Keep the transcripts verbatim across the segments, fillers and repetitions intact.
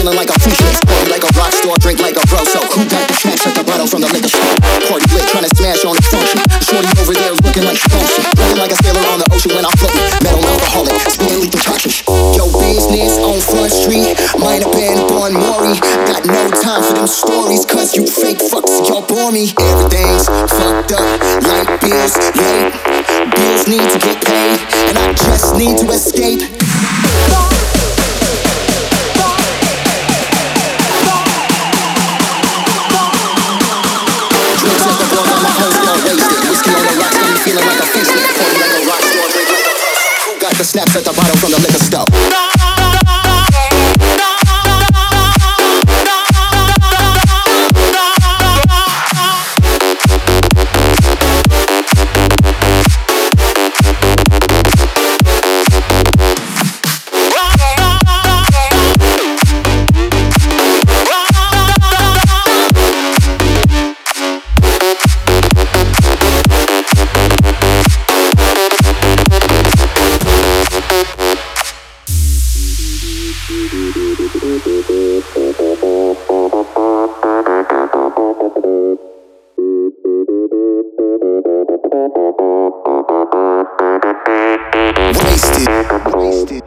feeling like a futurist. Party like a rock star, drink like a bro. So who got the snacks at the bottom from the liquor store? Party lit, trying to smash on the function. Shorty over there looking like she function. Looking like a sailor on the ocean when I'm floating. Metal alcoholic, spinning lethal toxins. Yo, business on Front Street. Might have been born Maury. Got no time for them stories, cause you fake fucks, y'all bore me. Everything's fucked up, light bills late. Bills need to get paid, and I just need to escape. Drinks at the bar, got my whole squad wasted. Whiskey on the rocks, got me feeling like a facelift. Party like a rock star, drink like a who got the snaps at the bottom from the liquor store? Wasted, wasted.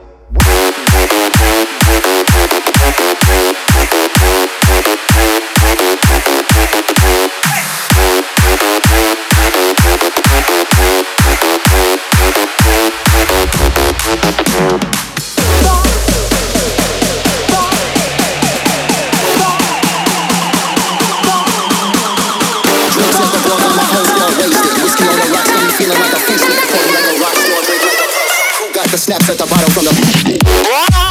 The snaps at the bottom from the